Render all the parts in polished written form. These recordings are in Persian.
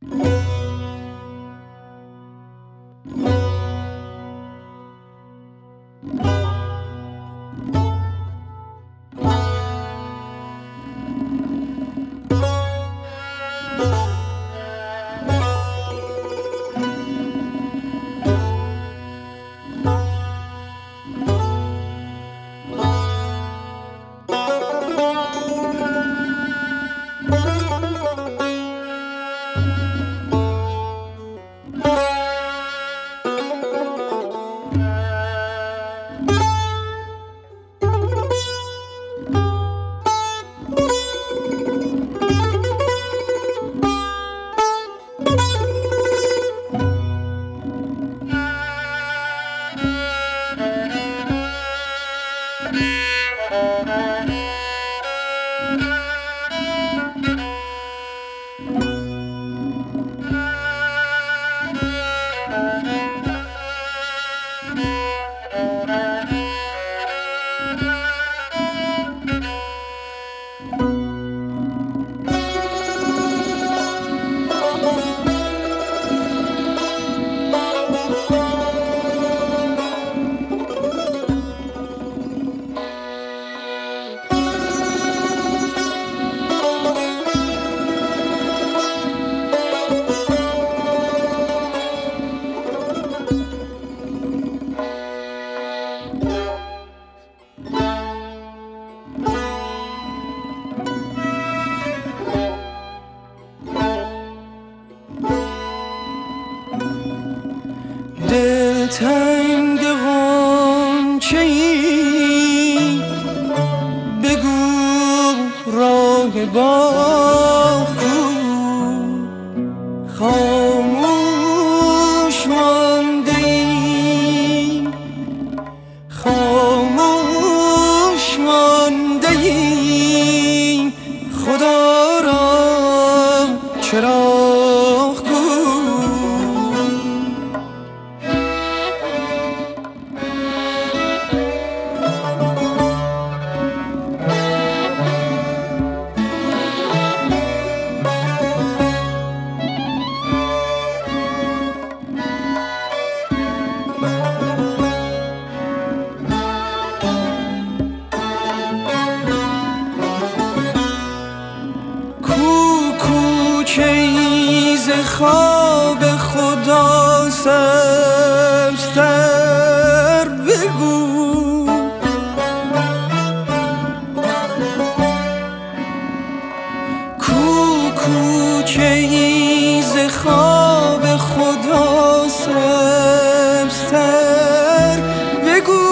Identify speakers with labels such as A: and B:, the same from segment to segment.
A: دلتنگ غنچه‌ای بگو راه باغ کو، خاموش مانده ای، خاموش مانده ای، خدا را چراغ کو. خواب خدا سبزتر بگو، کوچه ای ز خواب خدا سبزتر بگو.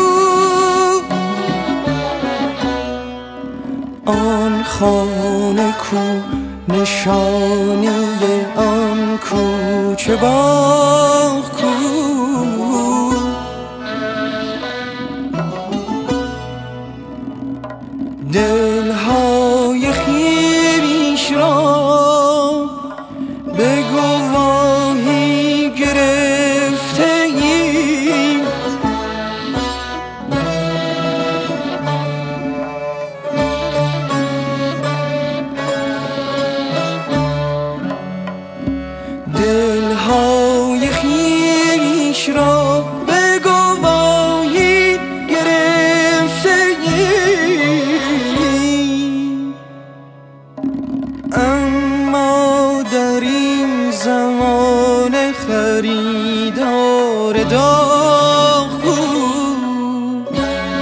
A: آن خانه کو نشانی آن کوچه باغ کو، دلهای خویش را به گواهی گرفته ایم، دلهای خویش را به گواهی گرفته ایم. اما در این زمان خریدار داغ بود،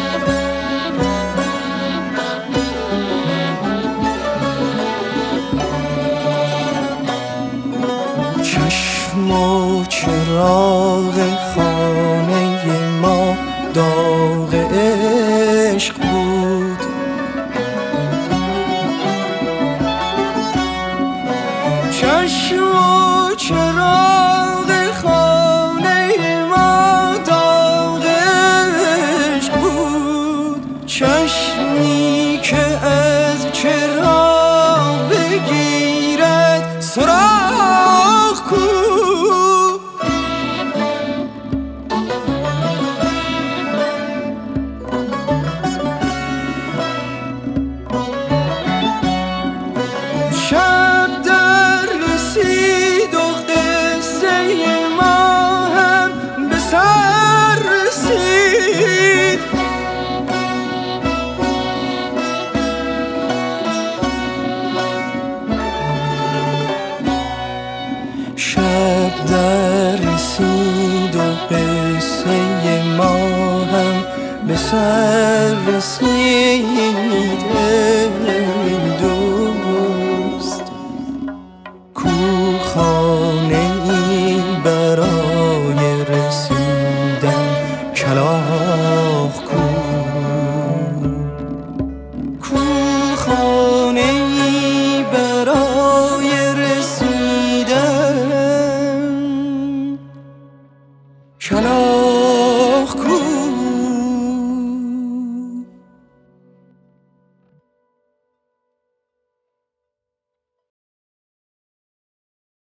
A: چشم و چراغ خانه ما داغ عشق بود، چشم و چراغ خانه ما داغ عشق بود، چشمی که از چراغ بگیرد سراغ کو. شب در رسید و سر رسید